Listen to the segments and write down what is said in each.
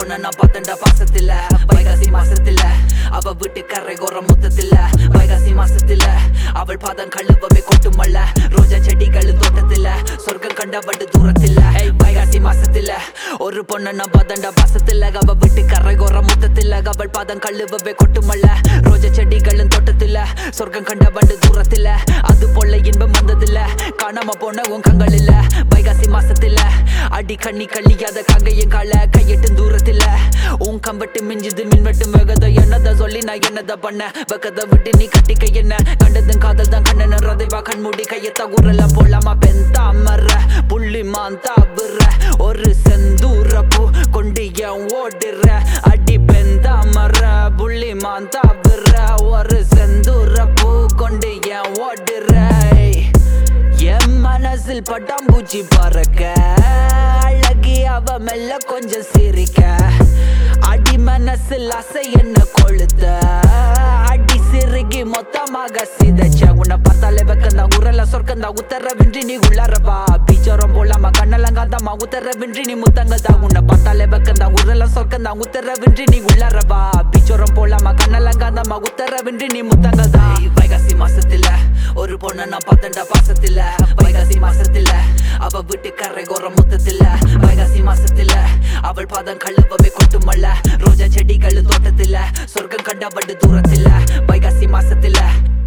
பொண்ண நான் பார்த்தேன்டா பாசத்தில வைகாசி மாசத்தில அவ வீட்டு கரை கோர முத்தத்தில வைகாசி மாசத்தில அவள் பாதம் கழுவவே கொட்டுமல்ல ரோஜா செடிகள் தோட்டத்தில சொர்க்கம் கண்டபட்டு தூரத்தில வைகாசி மாசத்தில ஒரு பொண்ண நான் பார்த்தேன்டா பாசத்தில அவ வீட்டு கரை கோர முத்தத்தில அவள் பாதம் கழுவவே கொட்டுமல்ல ரோஜா செடிகள் தோட்டத்தில சொர்க்கம் கண்டபட்டு தூரத்தில அது போல இன்பம் வந்ததில்ல காணாம போன உன் கண்கள் இல்ல வைகாசி மாசத்தில அடி கண்ணி கள்ளியாத காங்கையும் கால கையிட்டு தூரத்தில உன் கம்பட்டு மிஞ்சுது மின்வெட்டும் வேகத என்னத சொல்லி நான் என்னத பண்ண வெக்கத விட்டு நீ கட்டிக்க என்ன கண்டதும் காதல் தான் கண்ணன ரதைவா கண்மூடி கையத்த ஊரெல்லாம் போலாமா பெண் தாமர புள்ளி மாந்தாவுற ஒரு செந்தூர பூ கொண்டு ஏன் ஓடுற அடி பெண் தாமர புள்ளி மாந்தாவுற ஒரு செந்தூர பூ கொண்டு ஏன் ஓடுற என் மனசில் பட்டாம்பூச்சி பறக்க அழகி அவ மெல்ல கொஞ்சம் சிரிக்க அடி மனசில் அசை என்ன கொளுத்த அடி சிறுகி மொத்தமாக சிதைச்ச உன்னை பார்த்தாலே வெக்கந்தா உரல சொர்க்கந்தா உத்தரவின்றி நீ உள்ளாரவா பீச்சரம் போலாமா கண்ணலங்காதாமா உத்தரவின்றி நீ முத்தங்கதா உன்னை பார்த்தாலே வெக்கந்தா உரல சொர்க்கந்தா உத்தரவின்றி நீ உள்ளாரவா பீச்சரம் போலாமா கண்ணலங்காதாமா உத்தரவின்றி நீ முத்தங்கதா வைகாசி மாசத்தில ஒரு பொண்ண நான் பார்த்தேன்டா பாசத்தில வைகாசி மாசத்தில அவ வீட்டு கரை கோர முத்தத்தில வைகாசி மாசத்தில அவள் பாதம் கழுவவே கொட்டுமல்ல ரோஜா செடிகள் தோட்டத்தில சொர்க்கம் கண்டபட்டு தூரத்தில வைகாசி மாசத்தில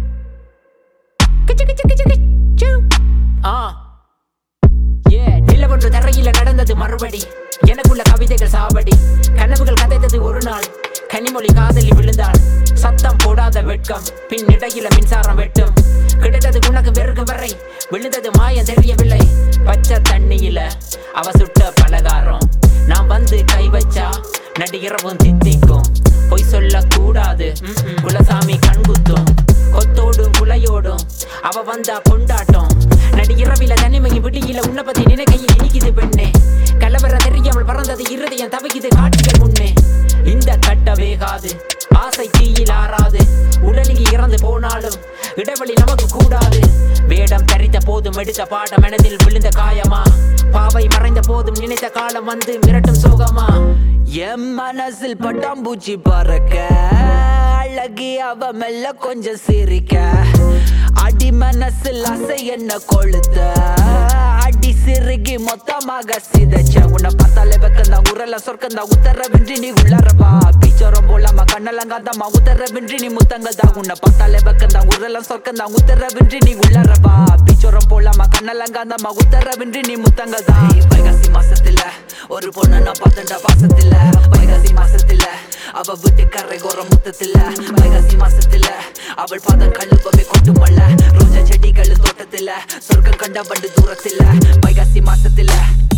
நிலவொன்று தரையில நடந்தது மறுபடி எனக்குள்ள கவிதைகள் சாவடி கனவுகள் கதைத்தது ஒரு நாள் கனிமொழி காதலி விழுந்தாள் சத்தம் போடாத வெட்கம் பின் இடையில மின்சாரம் வெட்டும் கிடைத்தது உனக்கு வெறுக்கு வரை விழுந்தது மாயம் தெரியவில்லை பச்சை தண்ணியில அவ சுட்ட பலகாரம் நான் வந்து கை வச்சா நடிகரவும் தித்திக்கும் பொய் சொல்ல கூடாது குலசாமி கண்குத்தும் கொத்தோடும் குலையோடும் அவ வந்தா கொண்டாட்டம் நடிகரவில தனிமையும் விடியில உன்னை பத்தி நினைக்கையில் இனிக்குது பெண்ணே கலவர தெரியாமல் பறந்தது இருதயம் தவிக்குது காட்சிகள் முன்னே இந்த கட்ட வேகாது ஆசை தீயில் ஆறாது உடலில் இறந்து போனாலும் இடைவெளி நமக்கு கூடாது வேடம் தரித்த போதும் எடுத்த பாடம் மனதில் விழுந்த காயமா பாவை மறைந்த போதும் நினைத்த காலம் வந்து மிரட்டும் சோகமா என் மனசில் பட்டாம்பூச்சி பறக்க அழகி அவ மெல்ல கொஞ்சம் சிரிக்க அடி மனசில் அசை என்ன கொளுத்த அடி சிறுகி மொத்தமாக சிதைச்ச உன்னை பார்த்தாலே வெக்கந்தா உரல சொர்க்கந்தா உத்தரவின்றி நீ உள்ளாரவா பீச்சரம் போலாமா கண்ணலங்காதாமா உத்தரவின்றி நீ முத்தங்கதா உன்னை பார்த்தாலே வெக்கந்தா உரல சொர்க்கந்தா உத்தரவின்றி நீ உள்ளாரவா பீச்சரம் போலாமா கண்ணலங்காதாமா உத்தரவின்றி நீ முத்தங்கதா வைகாசி மாசத்தில ஒரு பொண்ணு நான் பார்த்தேன்டா பாசத்தில வைகாசி மாசத்தில அவ வீட்டு கரை கோர முத்தத்தில வைகாசி மாசத்தில அவள் பாதம் கழுவவே கொட்டுமல்ல ரோஜா செடிகள் தோட்டத்தில சொர்க்கம் கண்டபட்டு தூரத்தில வைகாசி மாசத்தில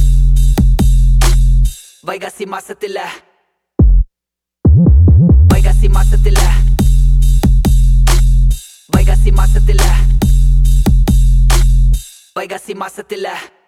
வைகாசி மாசத்தில வைகாசி மாசத்தில வைகாசி மாசத்தில வைகாசி மாசத்தில